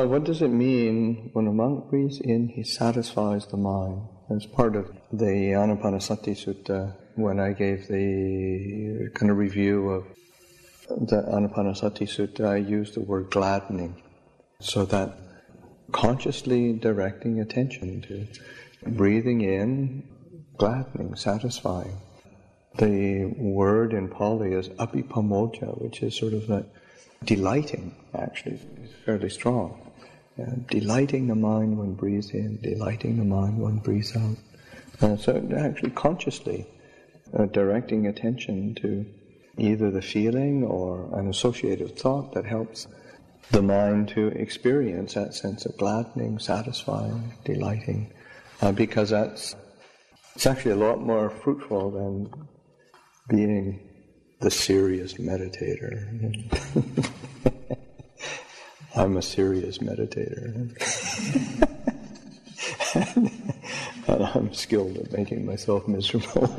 Well, what does it mean when a monk breathes in, he satisfies the mind? As part of the Anapanasati Sutta, when I gave the kind of review of the Anapanasati Sutta, I used the word gladdening. So that consciously directing attention to breathing in, gladdening, satisfying. The word in Pali is apipamoja, which is sort of like delighting, actually. It's fairly strong. Delighting the mind when breathes in, delighting the mind when breathes out. So actually consciously directing attention to either the feeling or an associated thought that helps the mind to experience that sense of gladdening, satisfying, delighting, because it's actually a lot more fruitful than being the serious meditator. I'm a serious meditator. And I'm skilled at making myself miserable.